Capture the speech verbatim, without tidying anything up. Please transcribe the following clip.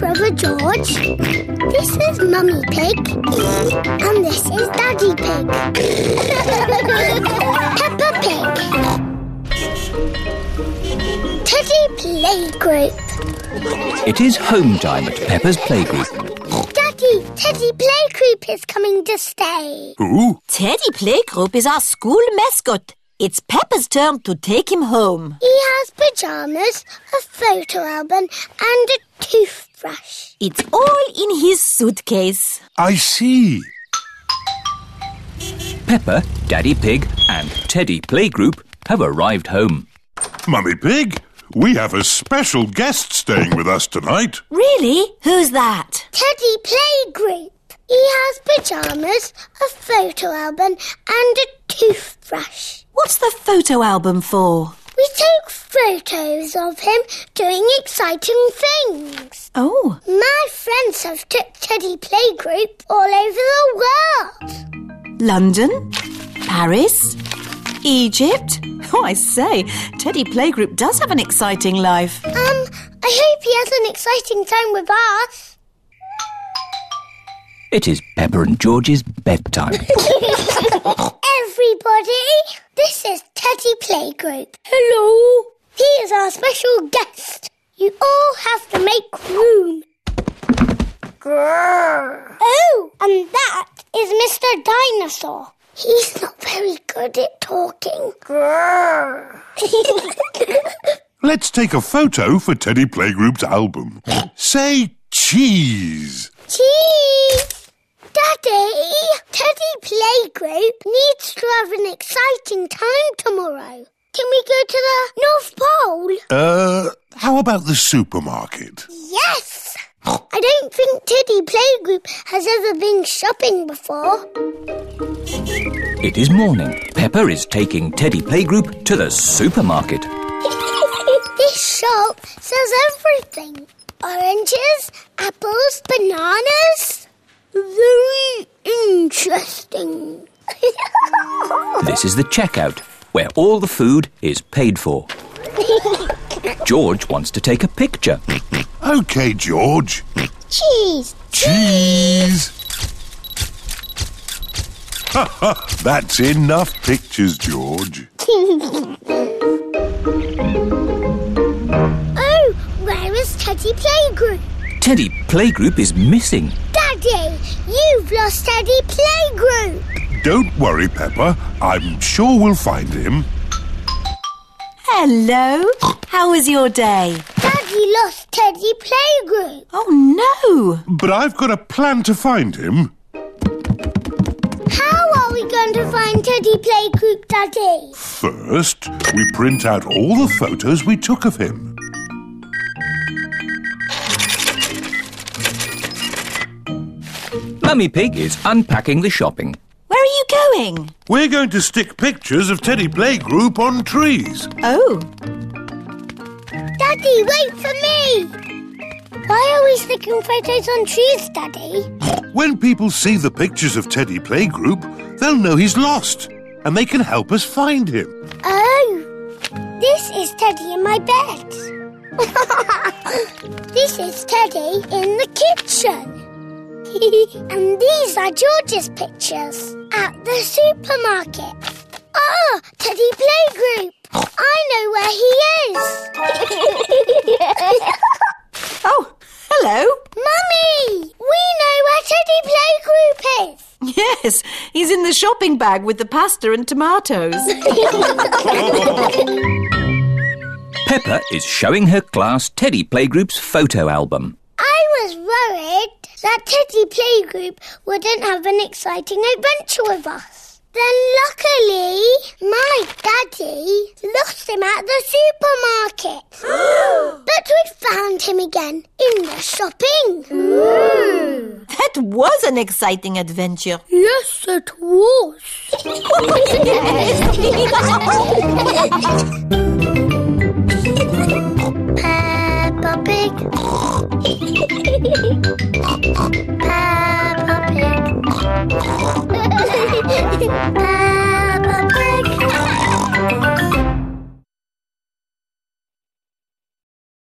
Brother George. This is Mummy Pig. And this is Daddy Pig. Peppa Pig. Teddy Playgroup. It is home time at Peppa's Playgroup. Daddy, Teddy Playgroup is coming to stay. Who? Teddy Playgroup is our school mascot. It's Peppa's turn to take him home. He has pyjamas, a photo album and a toothbrush. It's all in his suitcase. I see. Peppa, Daddy Pig and Teddy Playgroup have arrived home. Mummy Pig, we have a special guest staying with us tonight. Really? Who's that? Teddy Playgroup. He has pyjamas, a photo album and a toothbrush. What's the photo album for? We take photos of him doing exciting things. Oh. My friends have took Teddy Playgroup all over the world. London? Paris? Egypt? Oh, I say, Teddy Playgroup does have an exciting life. Um, I hope he has an exciting time with us. It is Peppa and George's bedtime. Everybody, this is Teddy Playgroup. Hello. He is our special guest. You all have to make room. Grrr. Oh, and that is Mister Dinosaur. He's not very good at talking. Grrr. Let's take a photo for Teddy Playgroup's album. Say cheese. Cheese. Daddy, Teddy Playgroup needs to have an exciting time tomorrow. Can we go to the North Pole? Uh, how about the supermarket? Yes! I don't think Teddy Playgroup has ever been shopping before. It is morning. Peppa is taking Teddy Playgroup to the supermarket. This shop sells everything. Oranges, apples, bananas. Very interesting. This is the checkout, where all the food is paid for. George wants to take a picture. OK, George. Cheese. Cheese. Ha ha! That's enough pictures, George. Oh, where is Teddy Playgroup? Teddy Playgroup is missing. Daddy, you've lost Teddy Playgroup. Don't worry, Peppa. I'm sure we'll find him. Hello. How was your day? Daddy lost Teddy Playgroup. Oh, no. But I've got a plan to find him. How are we going to find Teddy Playgroup, Daddy? First, we print out all the photos we took of him. Mummy Pig is unpacking the shopping. Where are you going? We're going to stick pictures of Teddy Playgroup on trees. Oh. Daddy, wait for me! Why are we sticking photos on trees, Daddy? When people see the pictures of Teddy Playgroup, they'll know he's lost, and they can help us find him. Oh, this is Teddy in my bed. This is Teddy in the kitchen. And these are George's pictures at the supermarket. Ah, Teddy Playgroup. I know where he is. Oh, hello. Mummy, we know where Teddy Playgroup is. Yes, he's in the shopping bag with the pasta and tomatoes. Peppa is showing her class Teddy Playgroup's photo album. I was worried that Teddy Playgroup wouldn't have an exciting adventure with us. Then luckily, my daddy lost him at the supermarket. But we found him again in the shopping. Ooh. That was an exciting adventure. Yes, it was.